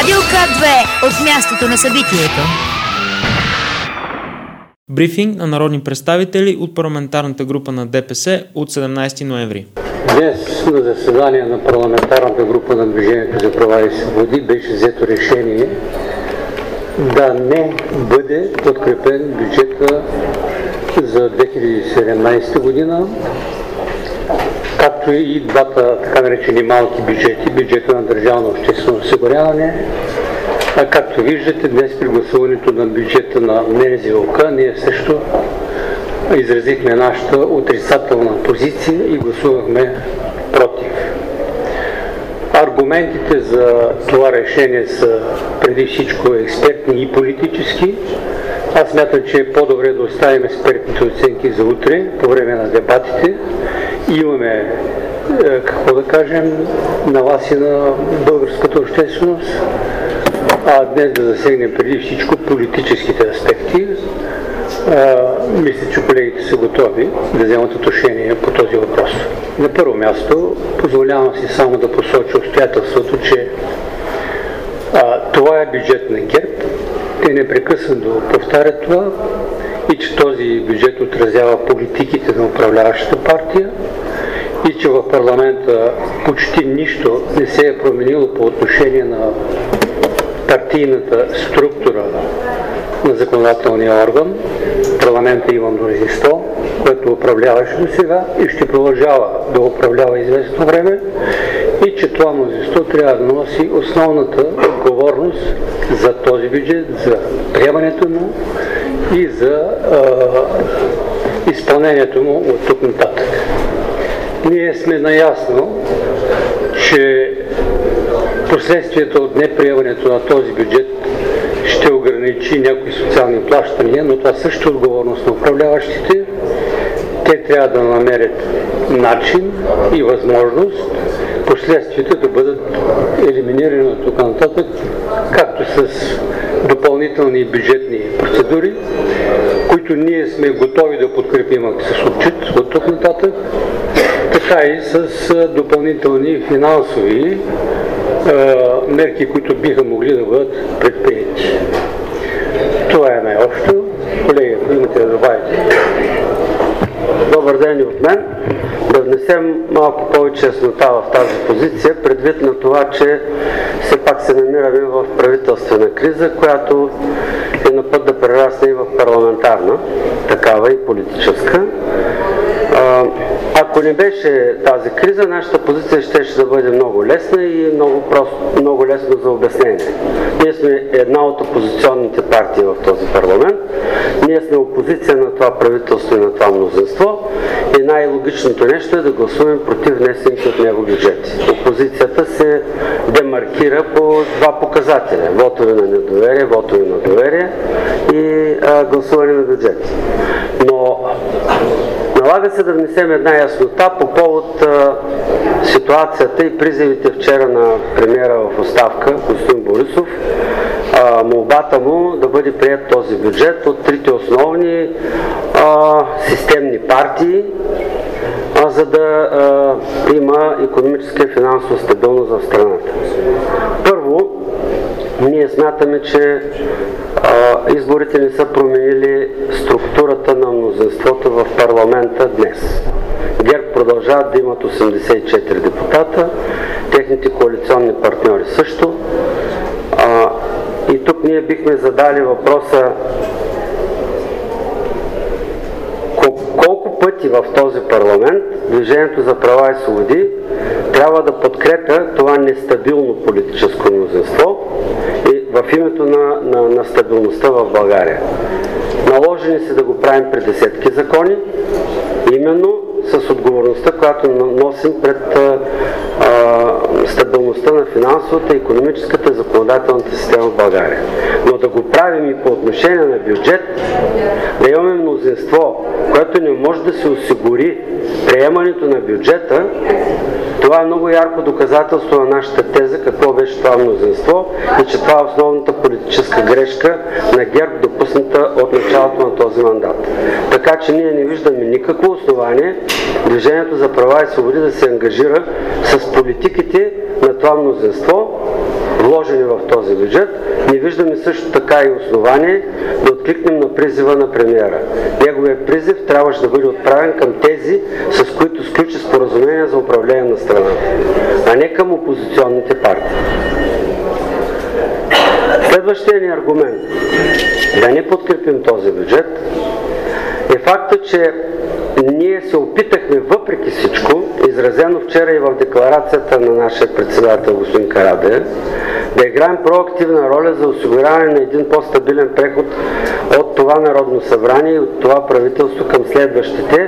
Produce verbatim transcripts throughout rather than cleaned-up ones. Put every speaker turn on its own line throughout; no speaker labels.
Радио К две от мястото на събитието.
Брифинг на народни представители от парламентарната група на ДПС от седемнадесети ноември.
Днес на заседание на парламентарната група на Движението за права и свободи беше взето решение да не бъде подкрепен бюджета за две хиляди и седемнадесета година, както и двата така наречени малки бюджети, бюджета на държавно обществено осигуряване. А както виждате, днес при гласуването на бюджета на НЗОК ние също изразихме нашата отрицателна позиция и гласувахме против. Аргументите за това решение са преди всичко експертни и политически. Аз смятам, че е по-добре да оставим експертните оценки за утре, по време на дебатите. Имаме, какво да кажем, на вас и на българската общественост, а днес да засегнем преди всичко политическите аспекти. А, мисля, че колегите са готови да вземат отношение по този въпрос. На първо място, позволявам си само да посоча обстоятелството, че а, това е бюджет на ГЕРБ. Те непрекъснато повтарят това и че този бюджет отразява политиките на управляващата партия и че в парламента почти нищо не се е променило по отношение на партийната структура на законодателния орган. Парламента има мнозинство, което управляваше до сега и ще продължава да управлява известно време, и че това мнозинство трябва да носи основната отговорност за този бюджет, за приемането му и за а, изпълнението му от тук нататък. Ние сме наясно, че последствията от неприемането на този бюджет ще ограничи някои социални плащания, но това също е отговорност на управляващите. Те трябва да намерят начин и възможност последствията да бъдат елиминирани от тук нататък, както с допълнителни бюджетни процедури, които ние сме готови да подкрепим, ако се случат от тук нататък, така и с допълнителни финансови мерки, които биха могли да бъдат предприяти. Това е най-общо. Колеги, ако имате да добавите.
Добър ден и от мен. Да внесем малко повече яснота в тази позиция, предвид на това, че все пак се намираме в правителствена криза, която е на път да прерасне и в парламентарна, такава и политическа. Ако не беше тази криза, нашата позиция ще, ще да бъде много лесна и много, просто, много лесно за обяснение. Ние сме една от опозиционните партии в този парламент. Ние сме опозиция на това правителство и на това мнозинство и най-логичното нещо е да гласуваме против внесените от него бюджети. Опозицията се демаркира по два показателя. Вотове на недоверие, вотове на доверие и а, гласуване на бюджети. Но налага се да внесем една яснота по повод а, ситуацията и призивите вчера на премиера в оставка, господин Борисов, а, молбата му да бъде приет този бюджет от трите основни а, системни партии, а, за да а, има икономическа и финансова стабилност в страната. Първо, ние смятаме, че а, изборите не са променили структурата на мнозинството в парламента днес. ГЕРБ продължават да имат осемдесет и четири депутата, техните коалиционни партньори също. А, и тук ние бихме задали въпроса колко пъти в този парламент Движението за права и свободи трябва да подкрепя това нестабилно политическо мнозинство и в името на, на, на стабилността в България. Наложени се да го правим при десетки закони, именно с отговорността, която носим пред а, а, стабилността на финансовата, икономическата и законодателната система в България. Но да го правим и по отношение на бюджет, да имаме мнозинство, което не може да се осигури приемането на бюджета, това е много ярко доказателство на нашата теза, какво беше това мнозинство и че това е основната политическа грешка на ГЕРБ, допусната от началото на този мандат. Така че ние не виждаме никакво основание Движението за права и свободи да се ангажира с политиките на това мнозинство вложени в този бюджет, не виждаме също така и основание да откликнем на призива на премиера. Неговият призив трябваше да бъде отправен към тези, с които сключи споразумение за управление на страната, а не към опозиционните партии. Следващия ни аргумент да не подкрепим този бюджет е факта, че ние се опитахме въпреки всичко, изразено вчера и в декларацията на нашия председател господин Карадайъ, да играем проактивна роля за осигуряване на един по-стабилен преход от това Народно събрание и от това правителство към следващите,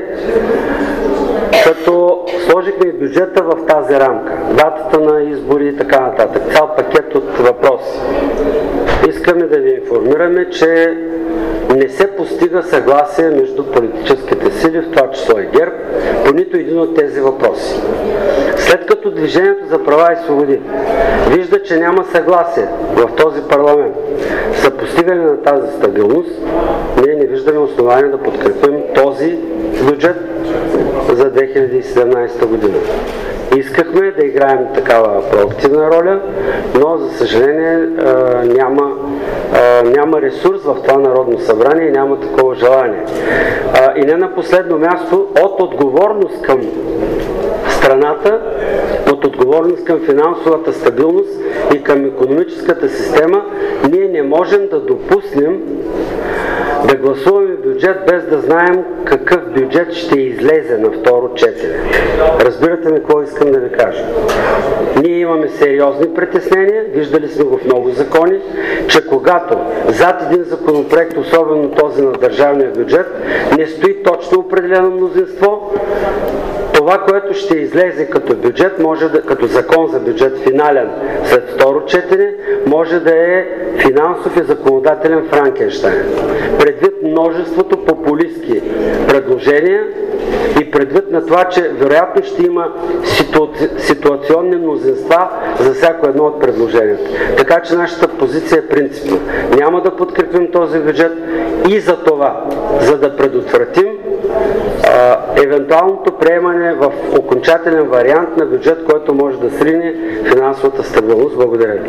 като сложихме бюджета в тази рамка, датата на избори и така нататък, цял пакет от въпроси. Искаме да ви информираме, че не се постига съгласие между политическите сили, в това число и ГЕРБ, по нито един от тези въпроси. След като Движението за права и свободи вижда, че няма съгласие в този парламент за постигане на тази стабилност, ние не виждаме основание да подкрепим този бюджет за две хиляди и седемнадесета година. Искахме да играем такава проактивна роля, но за съжаление няма, няма ресурс в това Народно събрание и няма такова желание. И не на последно място, от отговорност към страната, от отговорност към финансовата стабилност и към икономическата система, ние не можем да допуснем да гласуваме бюджет без да знаем какъв бюджет ще излезе на второ четене. Разбирате ми какво искам да ви кажа? Ние имаме сериозни притеснения, виждали сме го в много закони, че когато зад един законопроект, особено този на държавния бюджет, не стои точно определено мнозинство, това, което ще излезе като бюджет, може да, като закон за бюджет финален след второ четене, може да е финансов и законодателен Франкенщайн. Предвид множеството популистки предложения и предвид на това, че вероятно ще има ситуаци... ситуационни мнозинства за всяко едно от предложенията. Така че нашата позиция е принципна. Няма да подкрепим този бюджет и за това, за да предотвратим а, евентуалното приемане в окончателен вариант на бюджет, който може да срине финансовата стабилност. Благодаря ви.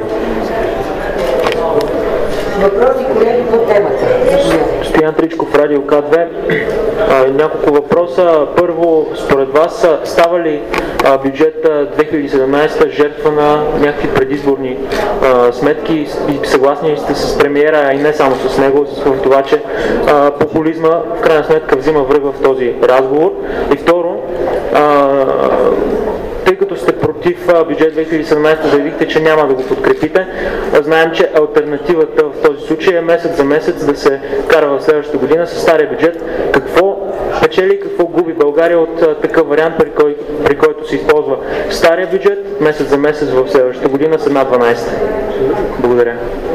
Въпроси, колеги, по темата.
Стоян Тричков, Радио К две. А, няколко въпроса. Първо, според вас става ли а, бюджета две хиляди и седемнадесета жертва на някакви предизборни а, сметки и съгласни ли сте с премиера, и не само с него, с това, че а, популизма в крайна сметка взима връх в този разговор? И второ, а, тъй като сте против бюджет две хиляди и седемнадесета, заявихте, че няма да го подкрепите. Знаем, че алтернативата в този случай е месец за месец да се кара в следващата година с стария бюджет. Какво печели и какво губи България от такъв вариант, при, кой, при който се използва стария бюджет месец за месец в следващата година с една дванадесета? Благодаря.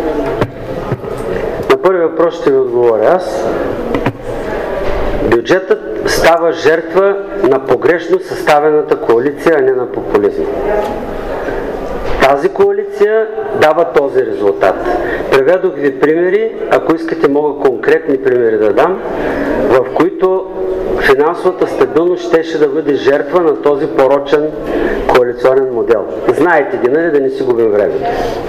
На първи въпрос ще ви отговоря аз. Бюджетът става жертва на погрешно съставената коалиция, а не на популизма. Тази коалиция дава този резултат. Приведох ви примери, ако искате мога конкретни примери да дам, в които финансовата стабилност щеше да бъде жертва на този порочен коалиционен модел. Знаете ги, нали, да не си губим времето.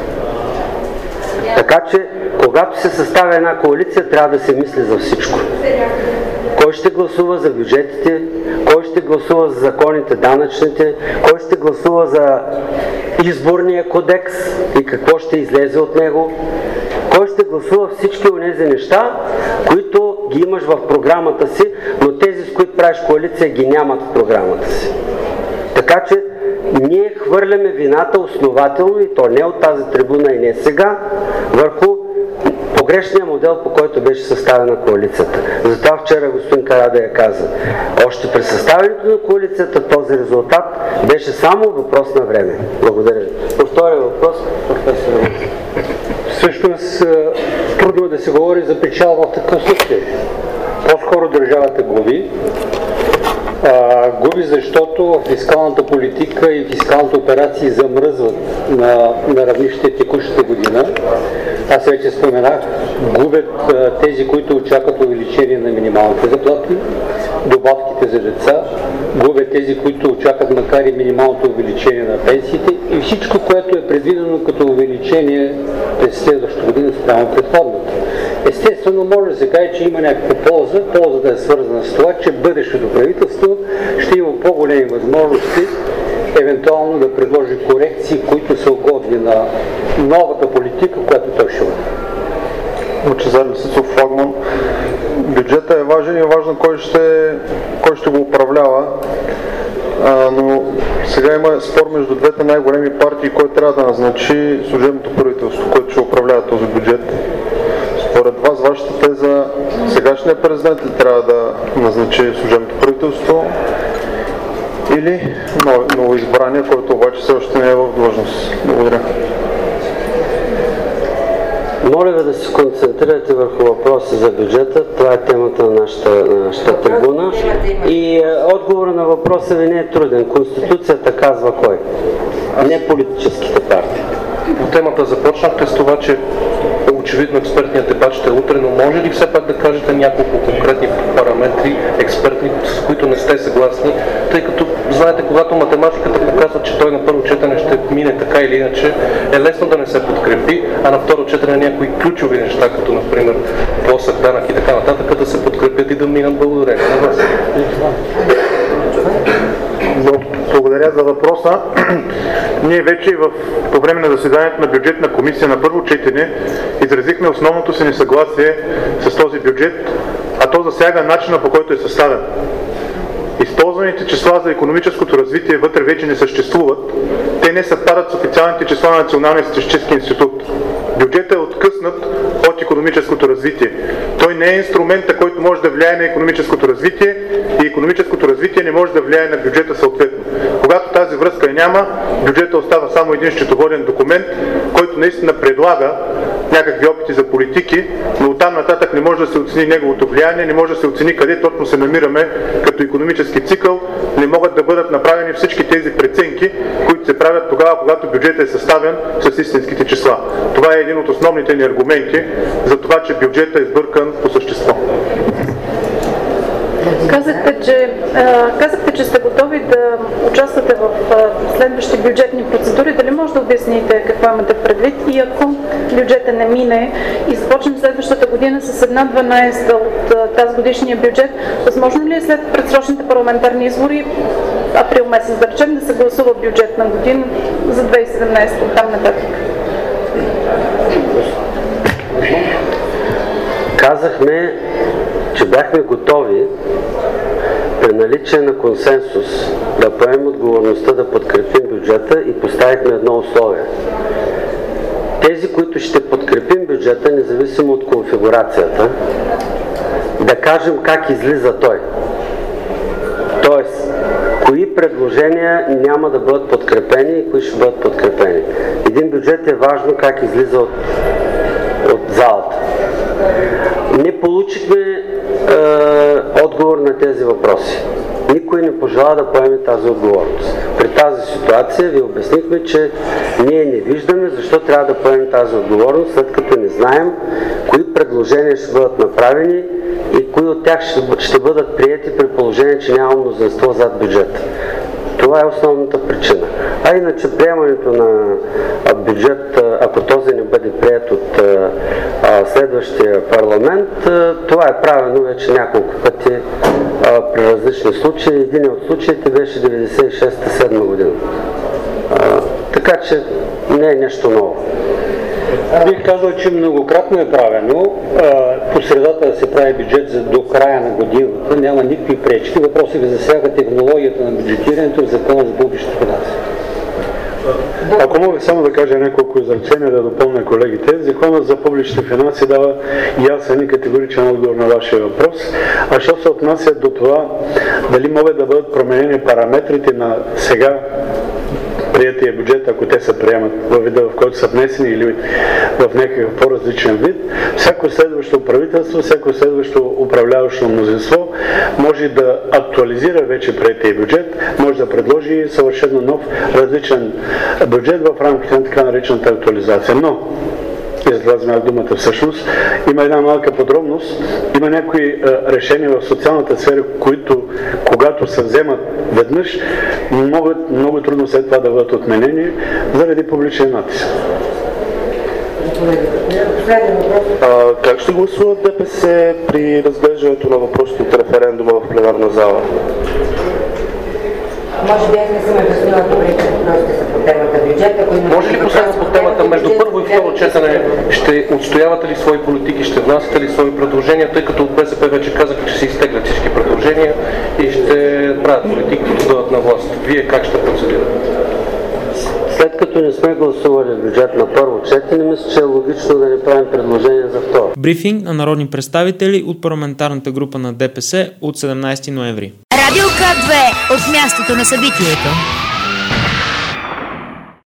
Така че, когато се съставя една коалиция, трябва да се мисли за всичко. Кой ще гласува за бюджетите, кой ще гласува за законите данъчните, кой ще гласува за изборния кодекс и какво ще излезе от него, кой ще гласува всички онези неща, които ги имаш в програмата си, но тези, с които правиш коалиция, ги нямат в програмата си. Така че ние хвърляме вината основателно, и то не от тази трибуна и не сега, върху погрешния модел, по който беше съставена коалицията. Затова вчера господин Карадайъ каза, още при съставянето на коалицията този резултат беше само въпрос на време. Благодаря ви. По втория въпрос, професор.
Всъщност трудно да се говори за печал в такъв случай. По-скоро държавата губи. А, губи, защото фискалната политика и фискалните операции замръзват на, на равнище текущата година, а Аз вече споменах, губят а, тези, които очакват увеличение на минималните заплати, добавките за деца, губят тези, които очакват макар и минималното увеличение на пенсиите и всичко, което е предвидено като увеличение през следващата година спрямо предходната. Естествено, може да се каже, че има някаква полза. Ползата е свързана с това, че бъдещето правителство ще има по-големи възможности евентуално да предложи корекции, които са угодни на новата политика, която той ще води.
Лъчезар Лисицов, флагман. Бюджетът е важен и е важно кой ще, кой ще го управлява, а, но сега има спор между двете най-големи партии, кой трябва да назначи служебното правителство, което ще управлява този бюджет. Според вас, вашата теза, сегашният президент ли трябва да назначи служебното правителство или новоизбрания, който обаче все още не е в длъжност? Благодаря.
Моля ви да се концентрирате върху въпроса за бюджета. Това е темата на нашата, на нашата трибуна. И е, отговора на въпроса ви не е труден. Конституцията казва кой? Не политическите партии.
По темата започнахте с това, че очевидно експертният дебат ще е утре, но може ли все пак да кажете няколко конкретни параметри, експертни, с които не сте съгласни, тъй като знаете, когато математиката показва, че той на първо четене ще мине така или иначе, е лесно да не се подкрепи, а на второ четене някои ключови неща, като например плосък данък и така нататък, да се подкрепят и да минат благодарение на вас.
Благодаря за въпроса. Ние вече в, по време на заседанието на бюджетна комисия на първо четене изразихме основното си несъгласие с този бюджет, а то засяга начина, по който е съставен. Използваните числа за икономическото развитие вътре вече не съществуват. Те не съвпадат с официалните числа на Националния статистически институт. Бюджетът е откъснат от икономическото развитие. Той не е инструмента, който може да влияе на икономическото развитие и икономическото развитие не може да влияе на бюджета съответно. Когато тази връзка няма, бюджетът остава само един счетоводен документ, който наистина предлага някакви опити за политики, но оттам нататък не може да се оцени неговото влияние, не може да се оцени къде точно се намираме като икономически цикъл, не могат да бъдат направени всички тези преценки, които се правят тогава, когато бюджетът е съставен с истинските числа. Това е един от основните ни аргументи за това, че бюджетът е сбъркан по същество.
Казахте, че, а, казахте, че сте готови да участвате в а, следващи бюджетни процедури. Дали може да обясните какво имате предвид и ако бюджета не мине и започнем следващата година с една дванадесета от а, тази годишния бюджет, възможно ли е след предсрочните парламентарни избори, април месец да речем, да се гласува бюджет на година за две хиляди и седемнадесета от там нататък?
Казахме, че бяхме готови при наличие на консенсус да поемем отговорността да подкрепим бюджета и поставихме едно условие. Тези, които ще подкрепим бюджета, независимо от конфигурацията, да кажем как излиза той. Тоест, кои предложения няма да бъдат подкрепени и кои ще бъдат подкрепени. Един бюджет е важно как излиза от, от залата. Не получихме е, отговор на тези въпроси. Никой не пожела да поеме тази отговорност. При тази ситуация ви обяснихме, че ние не виждаме защо трябва да поемем тази отговорност, след като не знаем кои предложения ще бъдат направени и кои от тях ще, ще бъдат приети при положение, че няма мнозинство зад бюджета. Това е основната причина. А иначе приемането на бюджет, ако този не бъде приет от а, следващия парламент, това е правено вече няколко пъти а, при различни случаи. Един от случаите беше деветдесет и шеста седма година. А, така че не е нещо ново.
Бих казал, че многократно е правено по средата да се прави бюджет за до края на годината. Няма никакви пречки. Въпросът ви засяга технологията на бюджетирането в Закона за публичните финанси.
Ако мога само да кажа няколко изречения, да допълня колегите, Законът за публичните финанси дава ясен и категоричен отговор на вашия въпрос. А що се отнася до това, дали могат да бъдат променени параметрите на сега приятия бюджет, ако те се приемат във вида, в който са внесени или в някакъв по-различен вид, всяко следващо правителство, всяко следващо управляващо мнозинство може да актуализира вече приятия бюджет, може да предложи съвършено нов, различен бюджет в рамките на така наречената актуализация. Но изразмях думата всъщност. Има една малка подробност. Има някои а, решения в социалната сфера, които, когато се вземат веднъж, могат много трудно след това да бъдат отменени заради публичен натиск.
А, как ще гласуват ДПС при разглеждането на въпросите от референдума в пленарна зала?
Може би аз не съм обяснила добре, че въпросите са по темата бюджет.
Може ли последно по темата между първо и второ четене ще отстоявате ли свои политики, ще внасяте ли свои предложения, тъй като от БСП вече казаха, че се изтеглят всички предложения и ще правят политики, които дадат на власт. Вие как ще процедирате?
След като не сме гласували бюджет на първо четене, мисля, че е логично да не правим предложение за второ.
Брифинг на народни представители от парламентарната група на ДПС от седемнайсети ноември.
Радио К две от мястото на събитието.